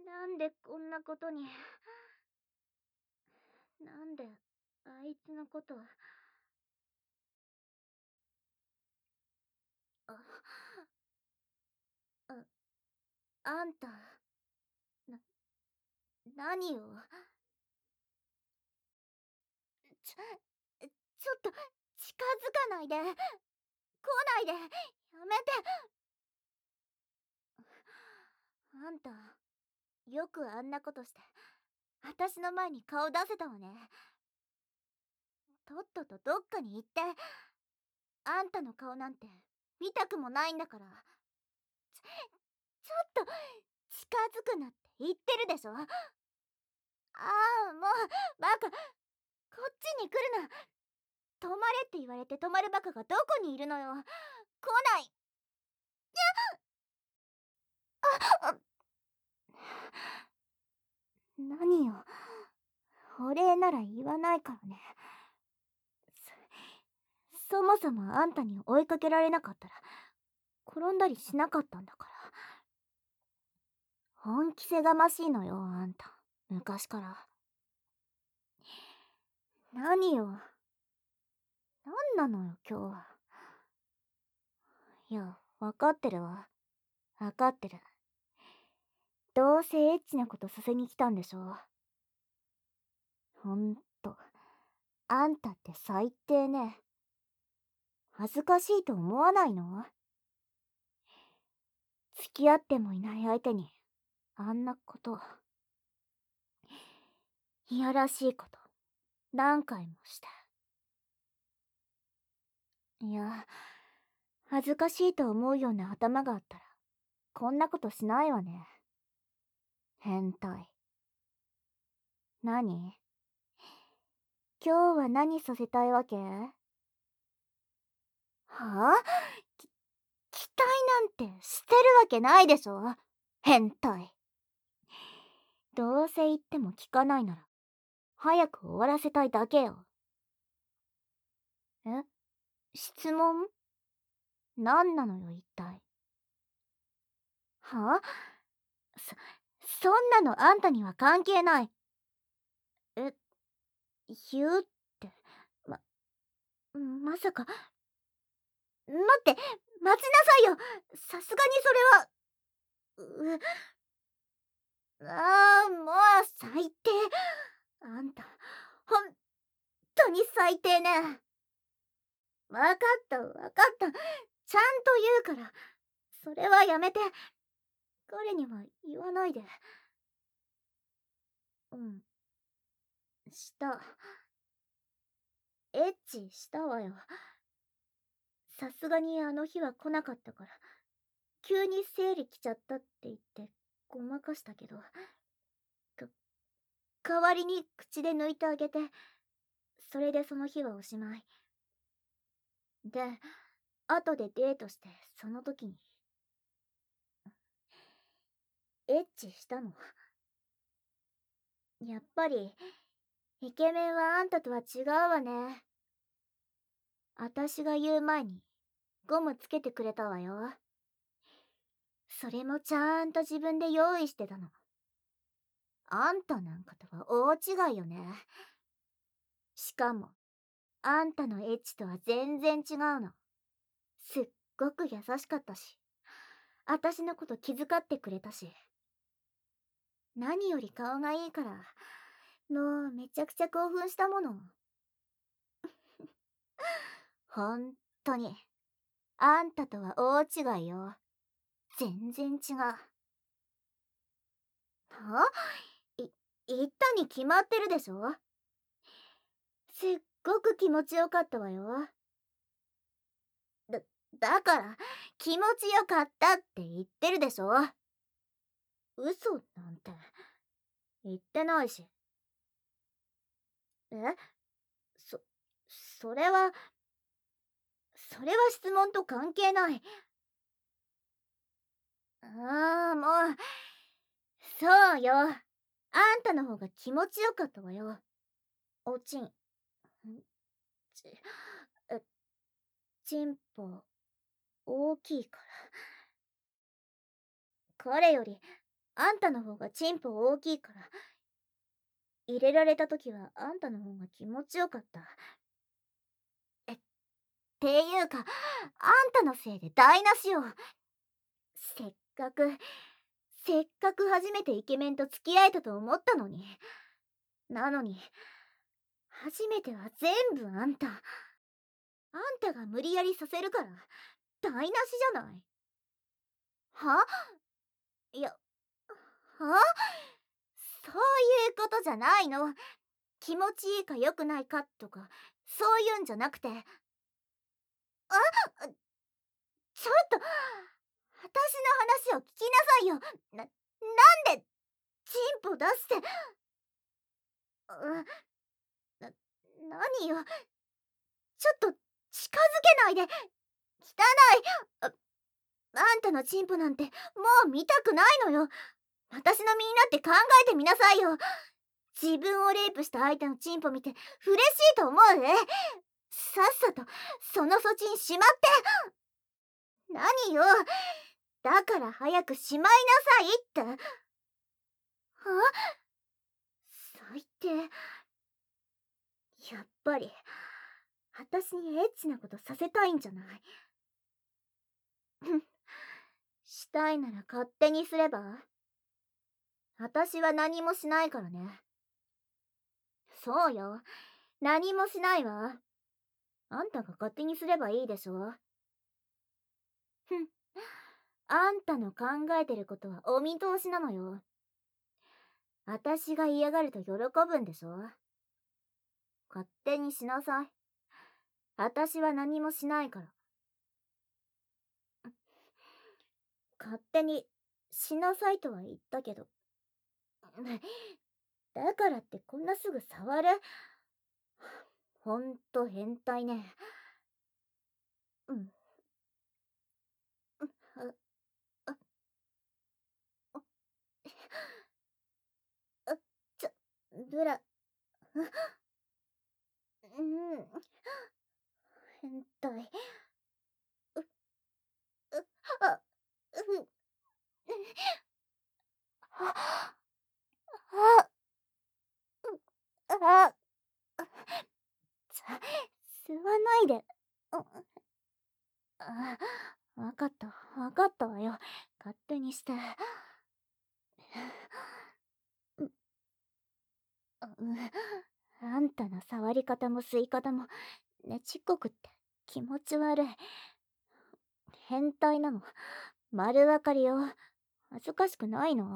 なんでこんなことに。なんで、あいつのこと。あ、あ、あんた、な、何を。ちちょっと、近づかないで。来ないで。やめて。あんた、よくあんなことして、私の前に顔出せたわね。とっととどっかに行って。あんたの顔なんて見たくもないんだから。ちょっと近づくなって言ってるでしょ。ああ、もうバカ、こっちに来るな。止まれって言われて止まるバカがどこにいるのよ。来ない。あ、何よ、お礼なら言わないからね。そもそもあんたに追いかけられなかったら転んだりしなかったんだから。本気せがましいのよ、あんた。昔から。何よ、何なのよ今日は。いや、分かってるわ。分かってる。どうせエッチなことさせに来たんでしょ。ほんと、あんたって最低ね。恥ずかしいと思わないの？付き合ってもいない相手にあんなこと、いやらしいこと何回もして。いや、恥ずかしいと思うような頭があったらこんなことしないわね。変態。何？今日は何させたいわけ？はあ？期待なんてしてるわけないでしょ。変態。どうせ言っても聞かないなら早く終わらせたいだけよ。え？質問？何なのよ一体。はあ？そそんなのあんたには関係ない。え、言うって、ま、まさか。待って、待ちなさいよ。さすがにそれは。もう最低。あんた、ほんとに最低ね。わかったわかった。ちゃんと言うから。それはやめて。彼には言わないで。うん。した。エッチしたわよ。さすがにあの日は来なかったから、急に生理来ちゃったって言ってごまかしたけど、代わりに口で抜いてあげて、それでその日はおしまい。で、後でデートしてその時にエッチしたの。やっぱりイケメンはあんたとは違うわね。あたしが言う前にゴムつけてくれたわよ。それもちゃんと自分で用意してたの。あんたなんかとは大違いよね。しかもあんたのエッチとは全然違うの。すっごく優しかったし、あたしのこと気遣ってくれたし、何より顔がいいから、もうめちゃくちゃ興奮したもの。ほんとに、あんたとは大違いよ。全然違う。い、言ったに決まってるでしょ。すっごく気持ちよかったわよ。だ、だから、気持ちよかったって言ってるでしょ。嘘なんて、言ってないし。え？そ、それは、それは質問と関係ない。もう、そうよ。あんたの方が気持ちよかったわよ。おちん。ち、え、ちんぽ、大きいから。彼より、 あんたの方がチンポ大きいから、入れられた時はあんたの方が気持ちよかった。っていうか、あんたのせいで台無しよ。せっかく、せっかく初めてイケメンと付き合えたと思ったのに。なのに、初めては全部あんた。あんたが無理やりさせるから、台無しじゃない。はいや、そういうことじゃないの。気持ちいいか良くないかとか、そういうんじゃなくて。ちょっと、私の話を聞きなさいよ。なんで、チンポ出して、な、何よ。ちょっと、近づけないで。汚い。あんたのチンポなんて、もう見たくないのよ。私の身になって考えてみなさいよ。自分をレイプした相手のチンポ見て、嬉しいと思うさっさと、そのそちんしまって。何よ。だから早くしまいなさいって。最低。やっぱり、私にエッチなことさせたいんじゃない。したいなら勝手にすれば。私は何もしないからね。そうよ。何もしないわ。あんたが勝手にすればいいでしょ。あんたの考えてることはお見通しなのよ。私が嫌がると喜ぶんでしょ。勝手にしなさい。私は何もしないから。勝手にしなさいとは言ったけど。だからってこんなすぐ触る？ほんと変態ね。うん。あ、あ、あ、ちょ、ブラ、うん、変態。あ、うん、あ、あ、あ、吸わないで。あ、わかった、わかったわよ。勝手にして。あんたの触り方も吸い方も、ねちっこくって気持ち悪い。変態なの。丸分かりよ。恥ずかしくないの。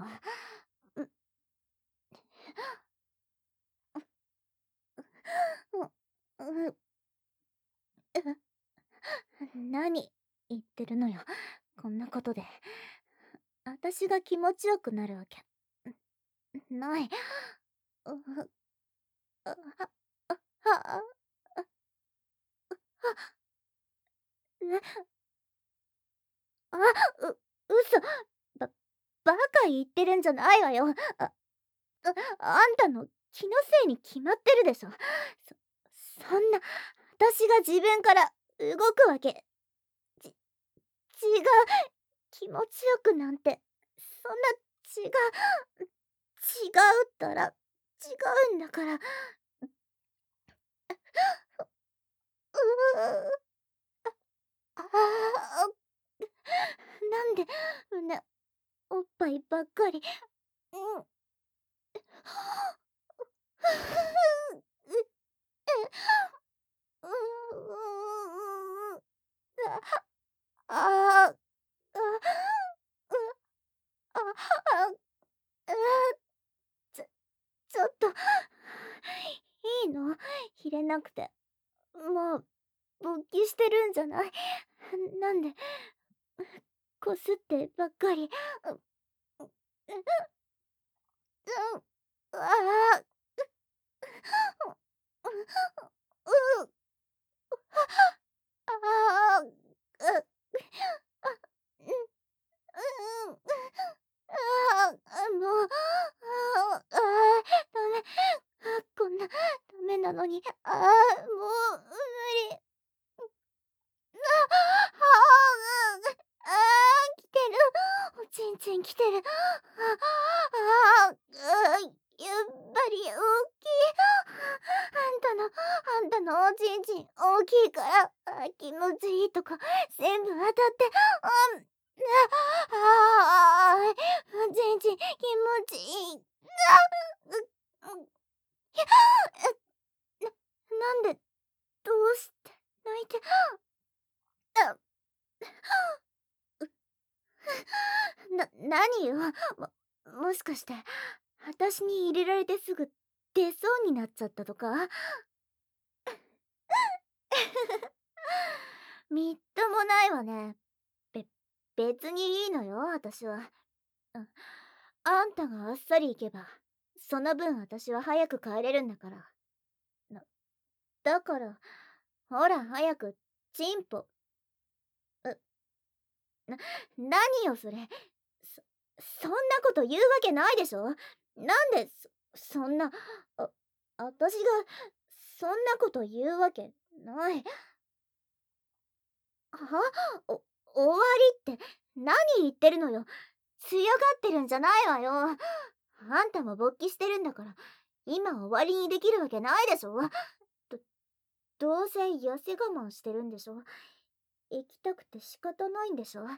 何言ってるのよ。こんなことで。私が気持ちよくなるわけない。あ、あ、あ、あ、嘘。ば、バカ言ってるんじゃないわよ。あんたの気のせいに決まってるでしょ。そんな、私が自分から動くわけ。違う。気持ちよくなんて、そんな、違う。違うったら、違うんだから。うああ、なんで、ね、おっぱいばっかり。うん。ああ、ちょ、ちょっと、いいの？入れなくて。もう、勃起してるんじゃない？なんで、こすってばっかり。ああ、ああ、もう、ダメ。こんな、ダメなのに、もう、無理。あ来てる。 ちんちん来てる。やっぱり大きい。あんたのおちんちん大きいから、気持ちいいとこ全部当たって、ちんちん気持ちいい。なんで、どうして泣いて、何よ。もしかして、私に入れられてすぐ出そうになっちゃったとか？みっともないわね。別にいいのよ、私は。あんたがあっさり行けば、その分私は早く帰れるんだから。な、だから、ほら早く、チンポ。な、何よそれ。そんなこと言うわけないでしょ。なんで、そんな、私が、そんなこと言うわけない。は終わりって、何言ってるのよ。強がってるんじゃないわよ。あんたも勃起してるんだから、今終わりにできるわけないでしょ。どうせ痩せ我慢してるんでしょ。行きたくて仕方ないんでしょ。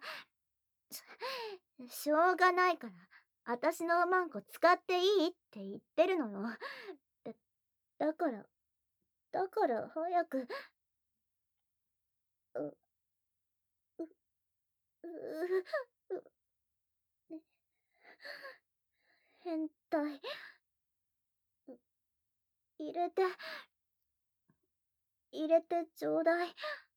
しょうがないから、私のマンコ使っていいって言ってるのよ。だ、だから、早く、う、う、う、ね、変態。入れて、入れてちょうだい。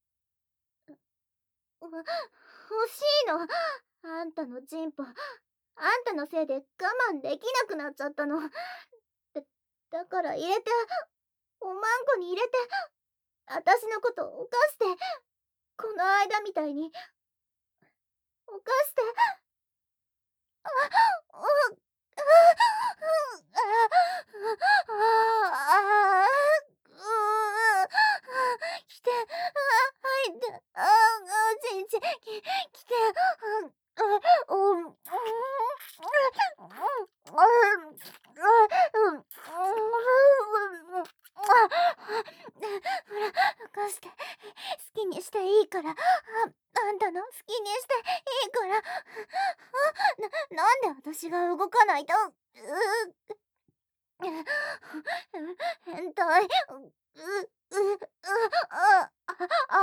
欲しいの。あんたのチンポ、あんたのせいで我慢できなくなっちゃったの。だから入れて、おまんこに入れて、私のこと犯して、この間みたいに、犯して、あ、う、来て、入って、ちんちん、来て、ほら、任して、好きにしていいから、あんたの好きにしていいから、なんで私が動かないと、変態、あ、あ、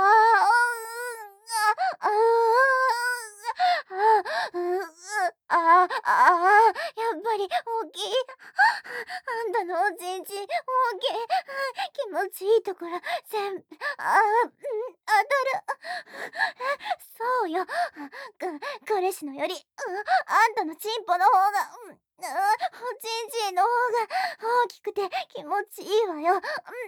やっぱり大きい。あんたのおちんちん大きい。気持ちいいところ全部、当たる。そうよ。彼氏のより、あんたのチンポの方が、おちんちんの方が大きくて気持ちいいわよ。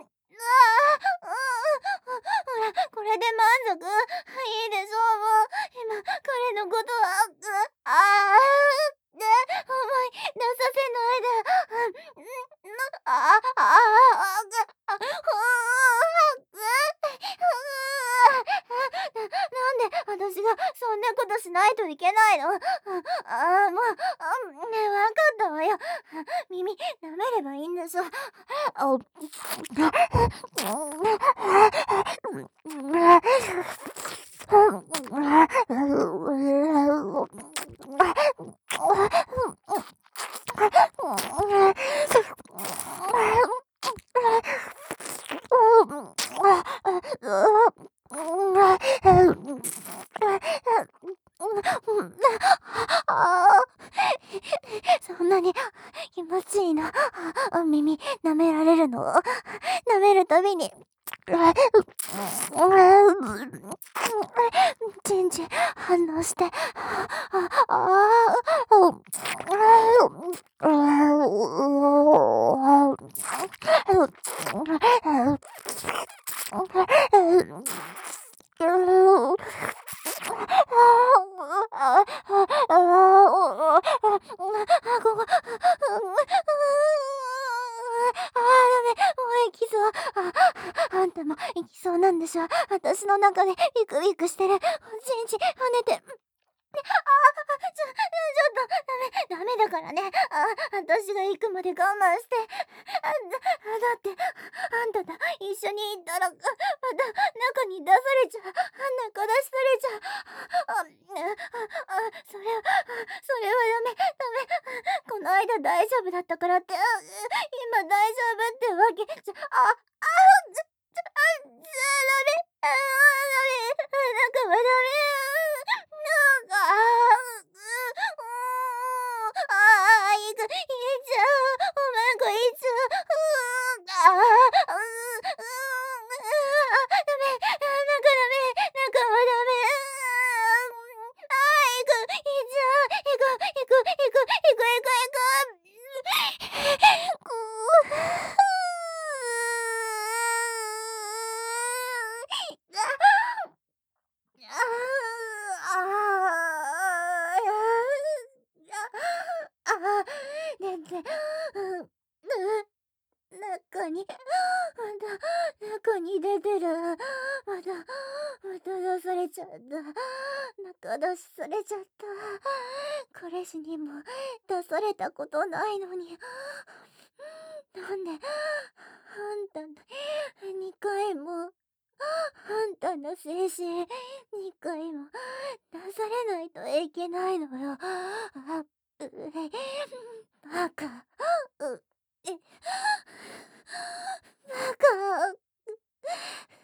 ほら、これで満足。いいでしょう、もう。今、彼のことは、思い出させないで。なんで私がそんなことしないといけないの？もう、ねえ、わかったわよ。耳、舐めればいいんでしょ。そんなに気持ちいいの？耳舐められるの？舐めるたびにちんちん反応して、行きそう。あんたも行きそうなんでしょ。私の中でビクビクしてるおちんちん跳ねて。 からね。私が行くまで我慢して。だって、あんたと一緒に行ったら、また中に出されちゃう。中出しされちゃう。それはこの間大丈夫だったからって、今大丈夫ってわけじゃ、ダメ。なんかはダメ。なんか、言っちゃう。おまんこ言っちゃう。ダメ。なんかダメ。なんかはダメ。言っちゃう。行く。ねんね、中に、中に出てる。また出されちゃった。中出しされちゃった。彼氏にも出されたことないのに。なんで、あんたの2回も、あんたの精子2回も出されないといけないのよ。バカ。う、え、バカ。